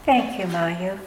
Thank you, Mayu.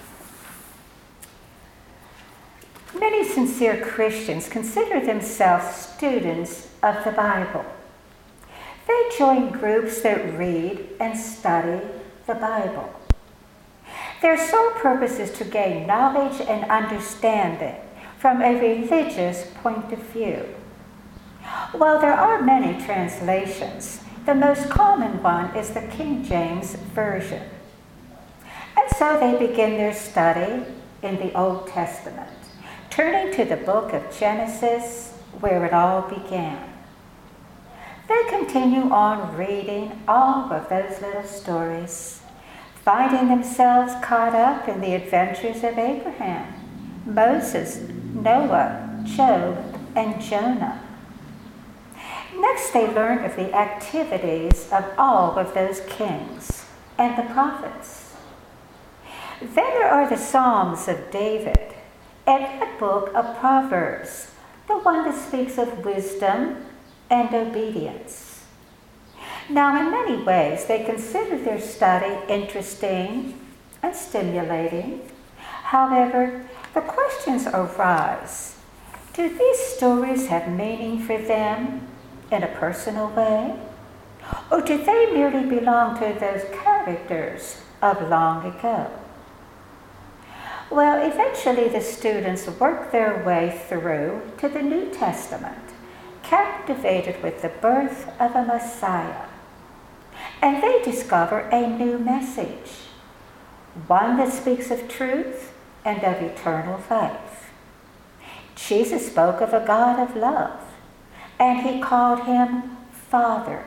Many sincere Christians consider themselves students of the Bible. They join groups that read and study the Bible. Their sole purpose is to gain knowledge and understanding from a religious point of view. While there are many translations, the most common one is the King James Version. And so they begin their study in the Old Testament, turning to the book of Genesis, where it all began. They continue on reading all of those little stories, finding themselves caught up in the adventures of Abraham, Moses, Noah, Job, and Jonah. Next, they learn of the activities of all of those kings and the prophets. Then there are the Psalms of David and the book of Proverbs, the one that speaks of wisdom and obedience. Now, in many ways, they consider their study interesting and stimulating. However, the questions arise: do these stories have meaning for them in a personal way? Or do they merely belong to those characters of long ago? Well, eventually the students work their way through to the New Testament, captivated with the birth of a Messiah. And they discover a new message, one that speaks of truth and of eternal life. Jesus spoke of a God of love, and he called him Father.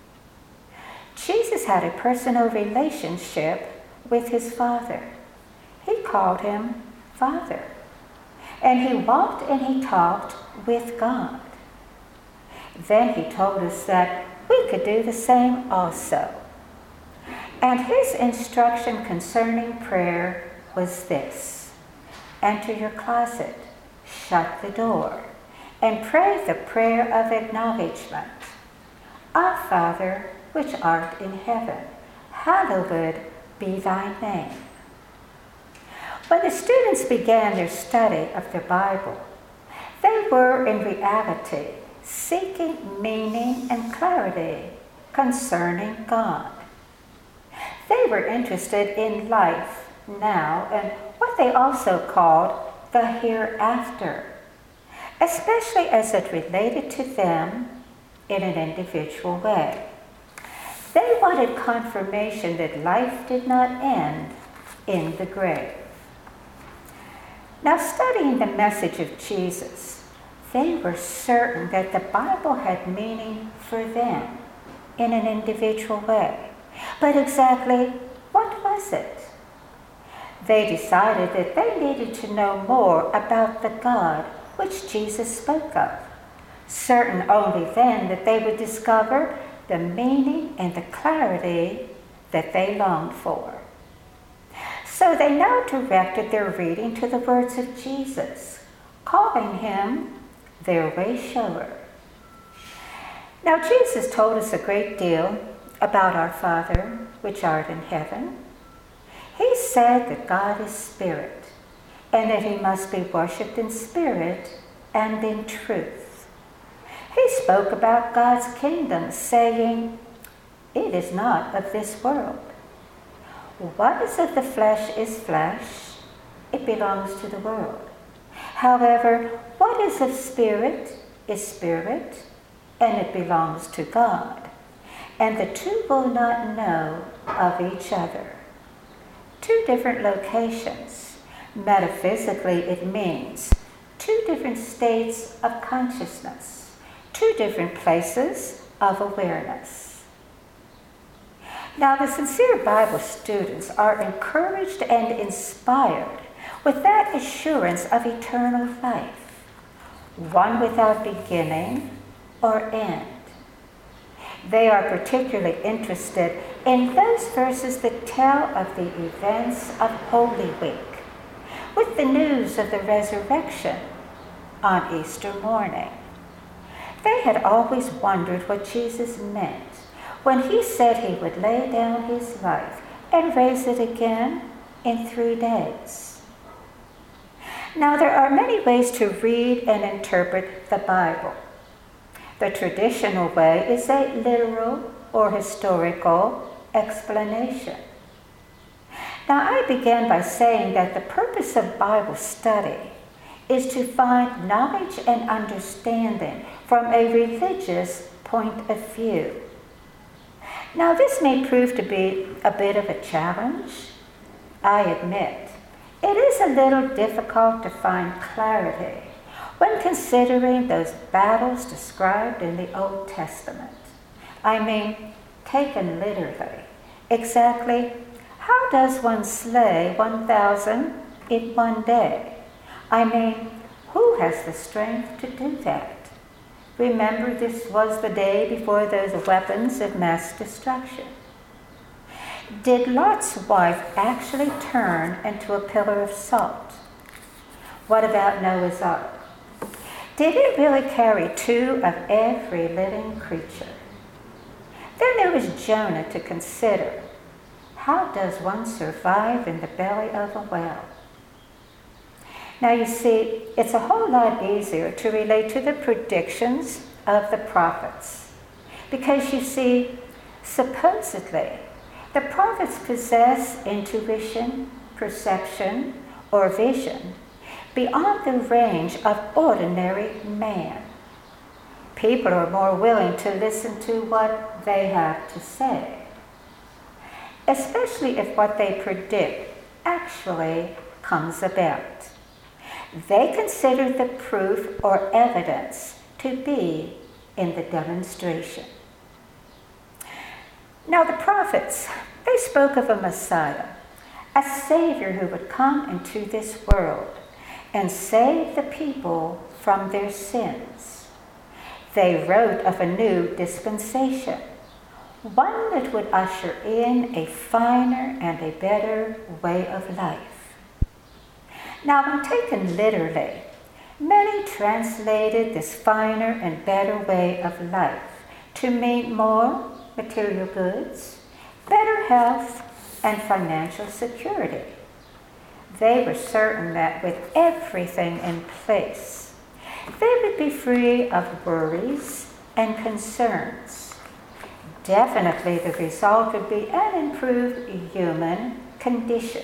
Jesus had a personal relationship with his Father. He called him Father. And he walked and he talked with God. Then he told us that we could do the same also. And his instruction concerning prayer was this: enter your closet, shut the door, and pray the prayer of acknowledgement. Our Father, which art in heaven, hallowed be thy name. When the students began their study of the Bible, they were in reality seeking meaning and clarity concerning God. They were interested in life now and what they also called the hereafter, especially as it related to them in an individual way. They wanted confirmation that life did not end in the grave. Now, studying the message of Jesus, they were certain that the Bible had meaning for them in an individual way. But exactly what was it? They decided that they needed to know more about the God which Jesus spoke of, certain only then that they would discover the meaning and the clarity that they longed for. So they now directed their reading to the words of Jesus, calling him their way shower. Now, Jesus told us a great deal about our Father, which art in heaven. He said that God is spirit, and that he must be worshipped in spirit and in truth. He spoke about God's kingdom, saying, it is not of this world. What is of the flesh is flesh, it belongs to the world. However, what is of spirit is spirit, and it belongs to God. And the two will not know of each other. Two different locations. Metaphysically, it means two different states of consciousness, two different places of awareness. Now, the sincere Bible students are encouraged and inspired with that assurance of eternal life, one without beginning or end. They are particularly interested in those verses that tell of the events of Holy Week, with the news of the resurrection on Easter morning. They had always wondered what Jesus meant when he said he would lay down his life and raise it again in 3 days. Now, there are many ways to read and interpret the Bible. The traditional way is a literal or historical explanation. Now, I began by saying that the purpose of Bible study is to find knowledge and understanding from a religious point of view. Now, this may prove to be a bit of a challenge. I admit, it is a little difficult to find clarity when considering those battles described in the Old Testament. I mean, taken literally, exactly how does one slay 1,000 in 1 day? I mean, who has the strength to do that? Remember, this was the day before those weapons of mass destruction. Did Lot's wife actually turn into a pillar of salt? What about Noah's Ark? Did it really carry 2 of every living creature? Then there was Jonah to consider. How does one survive in the belly of a whale? Now you see, it's a whole lot easier to relate to the predictions of the prophets. Because you see, supposedly, the prophets possess intuition, perception, or vision beyond the range of ordinary man. People are more willing to listen to what they have to say, especially if what they predict actually comes about. They consider the proof or evidence to be in the demonstration. Now the prophets, they spoke of a Messiah, a Savior who would come into this world and save the people from their sins. They wrote of a new dispensation, one that would usher in a finer and a better way of life. Now, when taken literally, many translated this finer and better way of life to mean more material goods, better health, and financial security. They were certain that with everything in place, they would be free of worries and concerns. Definitely the result would be an improved human condition.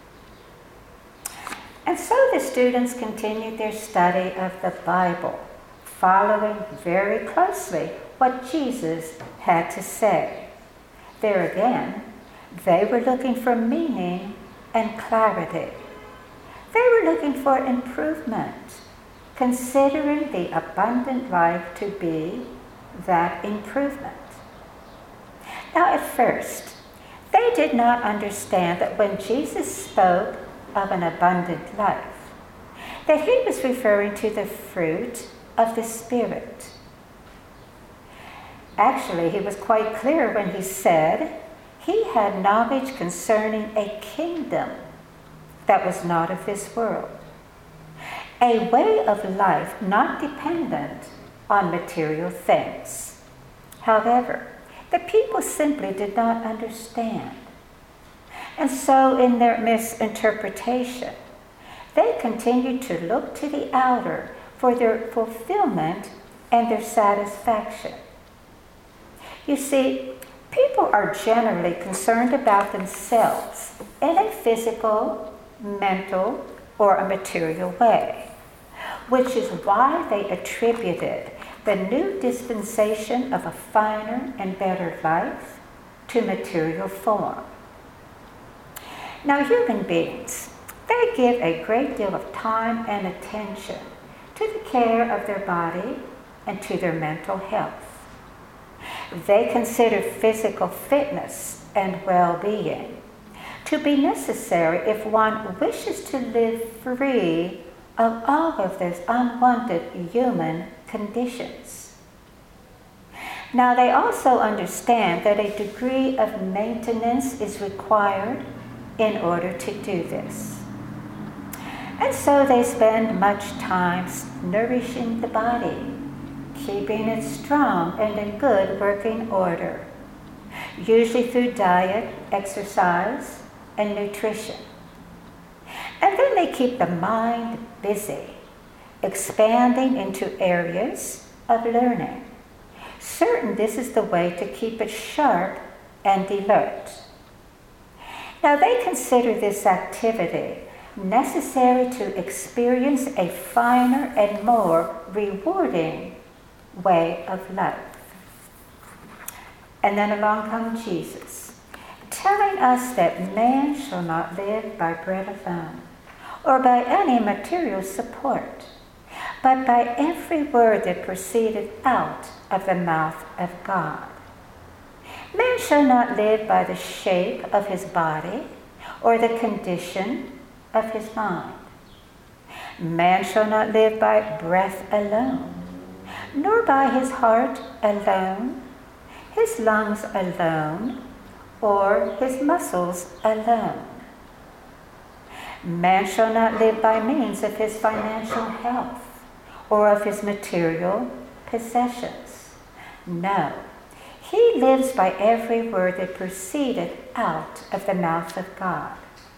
And so the students continued their study of the Bible, following very closely what Jesus had to say. There again, they were looking for meaning and clarity. They were looking for improvement, considering the abundant life to be that improvement. Now, at first, they did not understand that when Jesus spoke of an abundant life, that he was referring to the fruit of the Spirit. Actually, he was quite clear when he said he had knowledge concerning a kingdom that was not of this world, a way of life not dependent on material things. However, the people simply did not understand. And so in their misinterpretation, they continued to look to the outer for their fulfillment and their satisfaction. You see, people are generally concerned about themselves in a physical, mental, or a material way, which is why they attributed the new dispensation of a finer and better life to material form. Now, human beings, they give a great deal of time and attention to the care of their body and to their mental health. They consider physical fitness and well-being to be necessary if one wishes to live free of all of those unwanted human conditions. Now, they also understand that a degree of maintenance is required in order to do this. And so they spend much time nourishing the body, keeping it strong and in good working order. usually through diet, exercise, and nutrition. And then they keep the mind busy, expanding into areas of learning, certain this is the way to keep it sharp and alert. Now they consider this activity necessary to experience a finer and more rewarding way of life. And then along comes Jesus, telling us that man shall not live by bread alone, or by any material support, but by every word that proceeded out of the mouth of God. Man shall not live by the shape of his body, or the condition of his mind. Man shall not live by breath alone, nor by his heart alone, his lungs alone, or his muscles alone. Man shall not live by means of his financial health, or of his material possessions. No, he lives by every word that proceeded out of the mouth of God.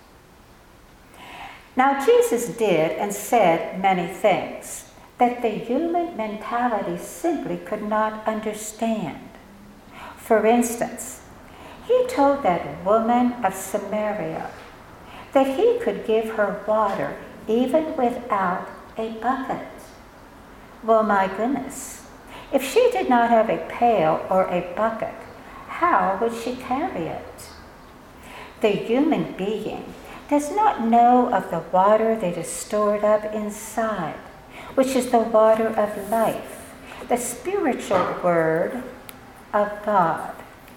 Now Jesus did and said many things that the human mentality simply could not understand. For instance, he told that woman of Samaria that he could give her water even without a bucket. Well, my goodness, if she did not have a pail or a bucket, how would she carry it? The human being does not know of the water that is stored up inside, which is the water of life, the spiritual word of God.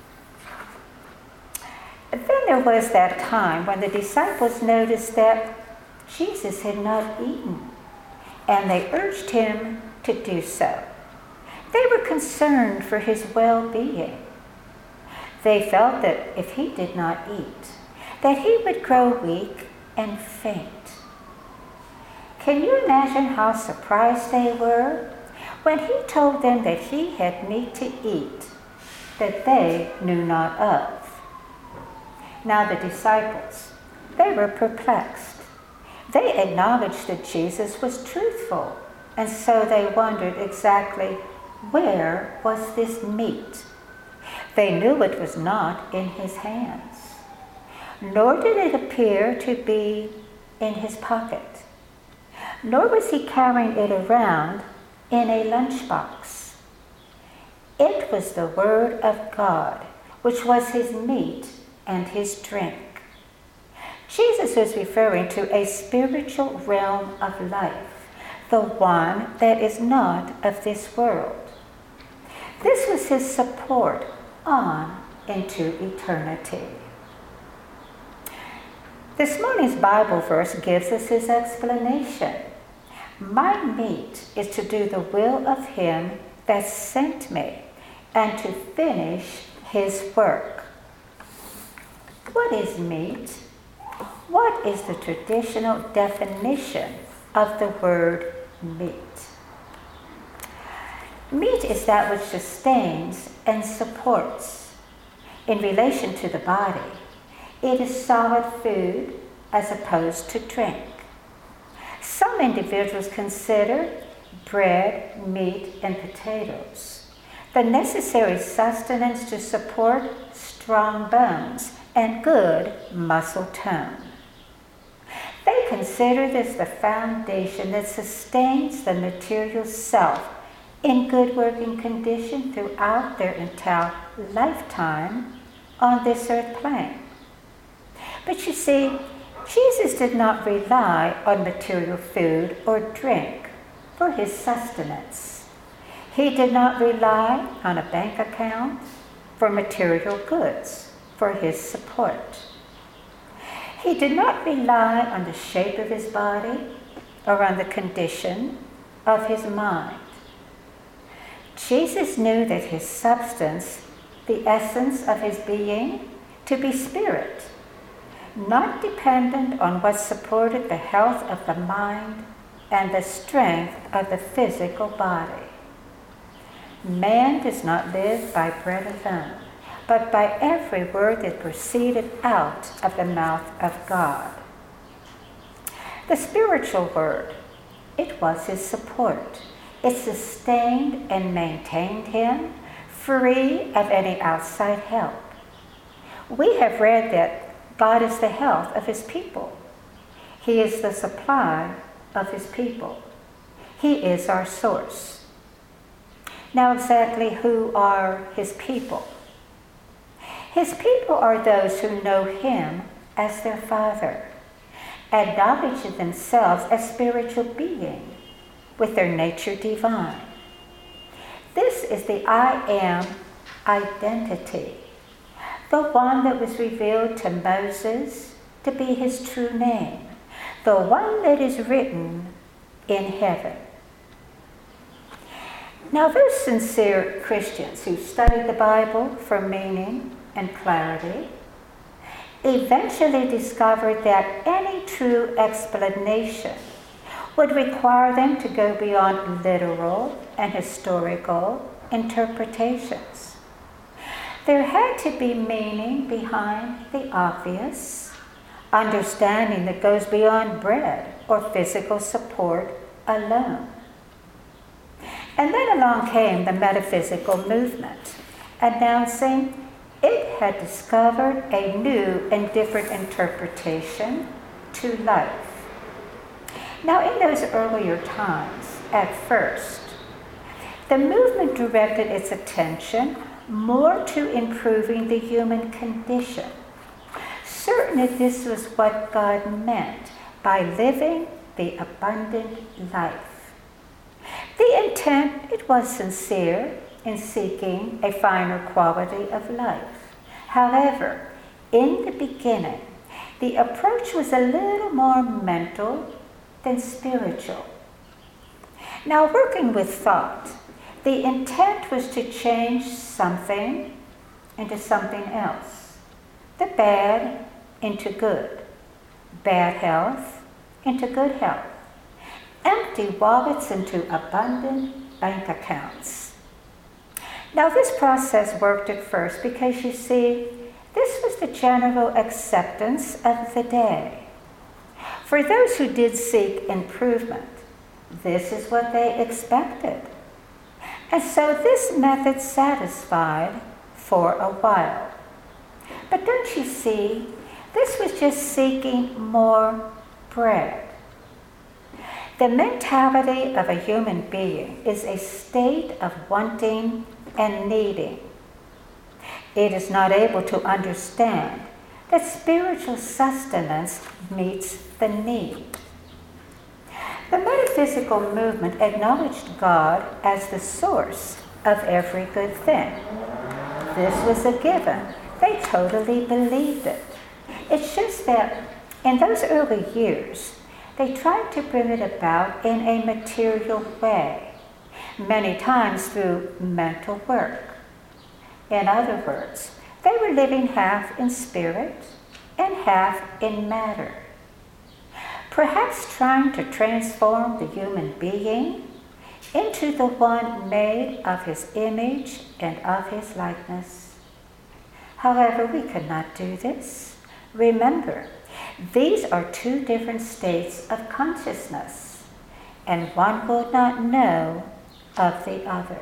Then there was that time when the disciples noticed that Jesus had not eaten, and they urged him to do so. They were concerned for his well-being. They felt that if he did not eat, that he would grow weak and faint. Can you imagine how surprised they were when he told them that he had meat to eat that they knew not of? Now the disciples, they were perplexed. They acknowledged that Jesus was truthful, and so they wondered exactly where was this meat. They knew it was not in his hands, nor did it appear to be in his pocket, nor was he carrying it around in a lunchbox. It was the Word of God, which was his meat and his drink. Jesus was referring to a spiritual realm of life, the one that is not of this world. This was his support on into eternity. This morning's Bible verse gives us his explanation. My meat is to do the will of him that sent me and to finish his work. What is meat? What is the traditional definition of the word meat? Meat is that which sustains and supports. In relation to the body, it is solid food as opposed to drink. Some individuals consider bread, meat, and potatoes the necessary sustenance to support strong bones and good muscle tone. They consider this the foundation that sustains the material self in good working condition throughout their entire lifetime on this earth plane. But you see, Jesus did not rely on material food or drink for his sustenance. He did not rely on a bank account for material goods for his support. He did not rely on the shape of his body or on the condition of his mind. Jesus knew that his substance, the essence of his being, to be spirit, not dependent on what supported the health of the mind and the strength of the physical body. Man does not live by bread alone, but by every word that proceeded out of the mouth of God. The spiritual word, it was his support. It sustained and maintained him, free of any outside help. We have read that God is the health of his people. He is the supply of his people. He is our source. Now, exactly who are his people? His people are those who know him as their Father, acknowledge themselves as spiritual beings with their nature divine. This is the I am identity, the one that was revealed to Moses to be his true name, the one that is written in heaven. Now, those sincere Christians who studied the Bible for meaning and clarity eventually discovered that any true explanation would require them to go beyond literal and historical interpretations. There had to be meaning behind the obvious, understanding that goes beyond bread or physical support alone. And then along came the metaphysical movement, announcing it had discovered a new and different interpretation to life. Now, in those earlier times, at first, the movement directed its attention more to improving the human condition, certain that this was what God meant by living the abundant life. The intent, it was sincere in seeking a finer quality of life. However, in the beginning, the approach was a little more mental than spiritual. Now, working with thought, the intent was to change something into something else, the bad into good, bad health into good health, empty wallets into abundant bank accounts. Now, this process worked at first because, you see, this was the general acceptance of the day. For those who did seek improvement, this is what they expected. And so this method satisfied for a while. But don't you see, this was just seeking more bread. The mentality of a human being is a state of wanting and needing. It is not able to understand that spiritual sustenance meets the need. The metaphysical movement acknowledged God as the source of every good thing. This was a given. They totally believed it. It's just that in those early years, they tried to bring it about in a material way, many times through mental work. In other words, they were living half in spirit and half in matter, perhaps trying to transform the human being into the one made of his image and of his likeness. However, we could not do this. Remember, these are two different states of consciousness, and one will not know of the other.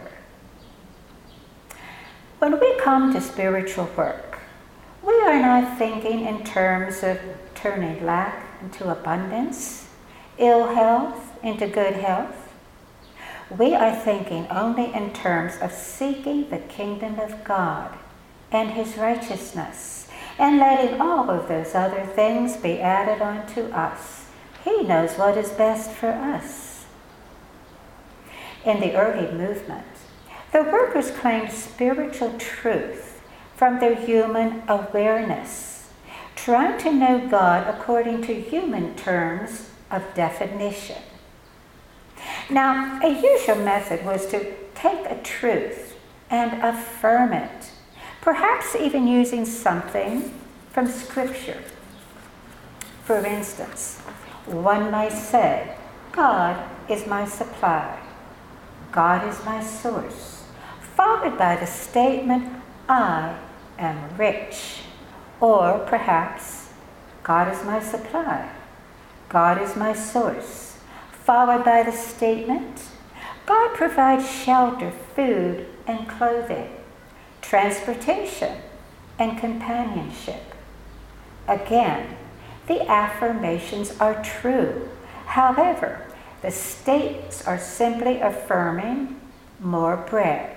When we come to spiritual work, we are not thinking in terms of turning lack into abundance, ill health into good health. We are thinking only in terms of seeking the kingdom of God and his righteousness, and letting all of those other things be added on to us. He knows what is best for us. In the early movement, the workers claimed spiritual truth from their human awareness, trying to know God according to human terms of definition. Now, a usual method was to take a truth and affirm it, perhaps even using something from Scripture. For instance, one might say, God is my supply. God is my source, followed by the statement, I am rich. Or perhaps, God is my supply. God is my source. Followed by the statement, God provides shelter, food, and clothing, transportation, and companionship. Again, the affirmations are true. However, the statements are simply affirming more bread.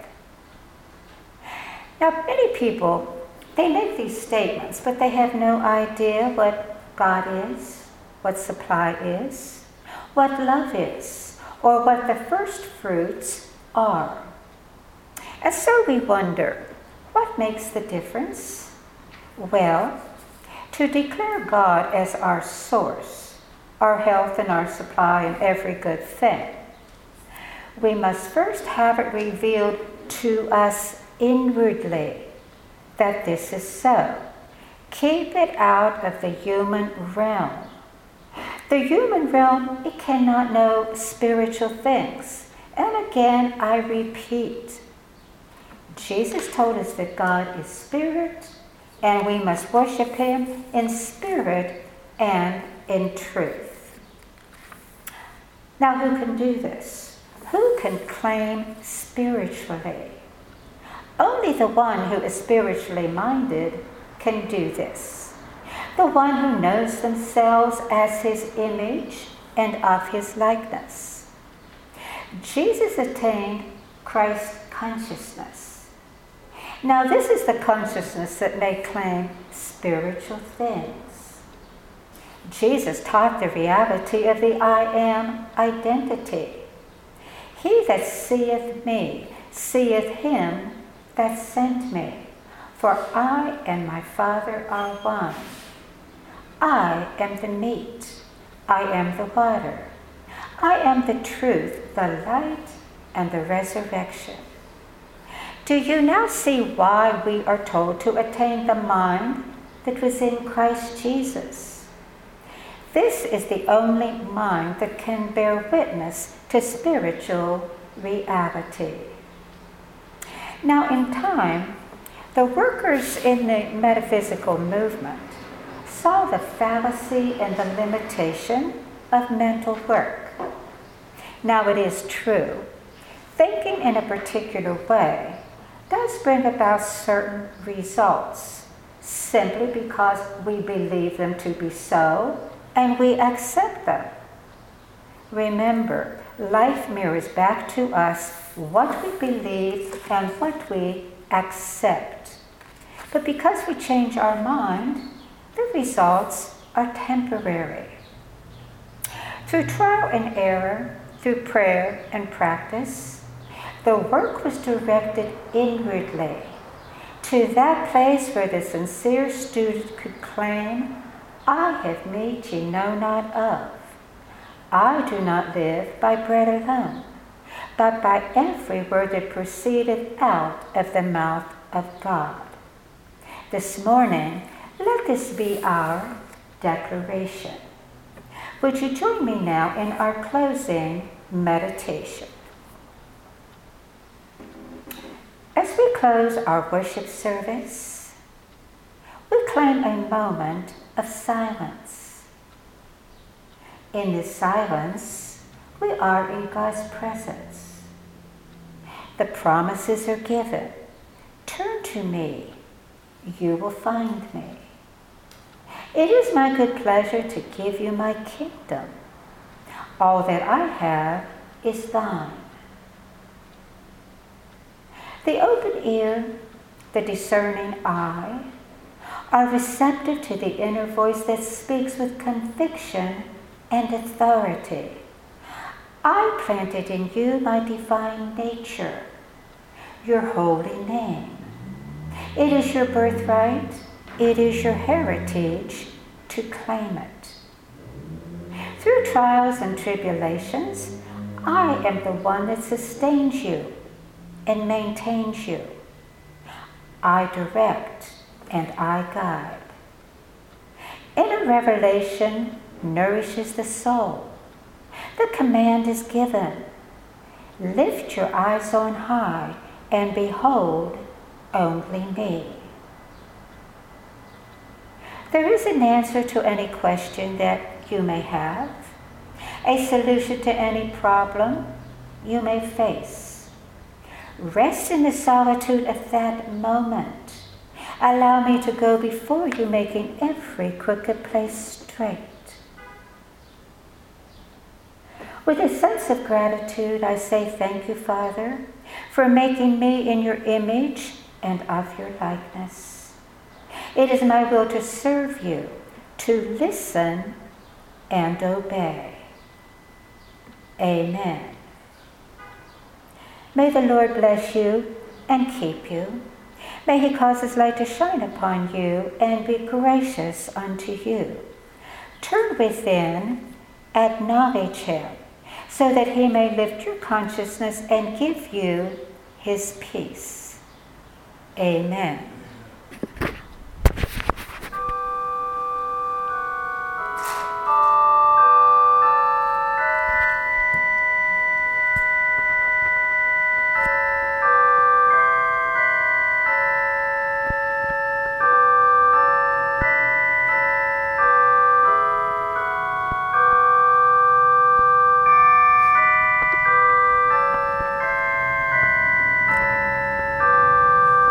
Now, many people, they make these statements, but they have no idea what God is, what supply is, what love is, or what the first fruits are. And so we wonder, what makes the difference? Well, to declare God as our source, our health and our supply and every good thing, we must first have it revealed to us inwardly that this is so. Keep it out of the human realm. The human realm, it cannot know spiritual things. And again, I repeat, Jesus told us that God is spirit, and we must worship him in spirit and in truth. Now, who can do this? Who can claim spiritually? Only the one who is spiritually minded can do this. The one who knows themselves as his image and of his likeness. Jesus attained Christ consciousness. Now, this is the consciousness that may claim spiritual things. Jesus taught the reality of the I am identity. He that seeth me, seeth him that sent me. For I and my Father are one. I am the meat. I am the water. I am the truth, the light, and the resurrection. Do you now see why we are told to attain the mind that was in Christ Jesus? This is the only mind that can bear witness to spiritual reality. Now, in time, the workers in the metaphysical movement saw the fallacy and the limitation of mental work. Now, it is true, thinking in a particular way does bring about certain results, simply because we believe them to be so and we accept them. Remember, life mirrors back to us what we believe and what we accept. But because we change our mind, the results are temporary. Through trial and error, through prayer and practice, the work was directed inwardly to that place where the sincere student could claim, I have meat ye know not of. I do not live by bread alone, but by every word that proceedeth out of the mouth of God. This morning, let this be our declaration. Would you join me now in our closing meditation? As we close our worship service, we claim a moment of silence. In this silence, we are in God's presence. The promises are given. Turn to me, you will find me. It is my good pleasure to give you my kingdom. All that I have is thine. The open ear, the discerning eye, are receptive to the inner voice that speaks with conviction and authority. I planted in you my divine nature, your holy name. It is your birthright, it is your heritage to claim it. Through trials and tribulations, I am the one that sustains you and maintains you. I direct and I guide. Inner revelation nourishes the soul. The command is given. Lift your eyes on high and behold only me. There is an answer to any question that you may have, a solution to any problem you may face. Rest in the solitude of that moment. Allow me to go before you, making every crooked place straight. With a sense of gratitude, I say thank you, Father, for making me in your image and of your likeness. It is my will to serve you, to listen and obey. Amen. May the Lord bless you and keep you. May he cause his light to shine upon you and be gracious unto you. Turn within, acknowledge him, so that he may lift your consciousness and give you his peace. Amen.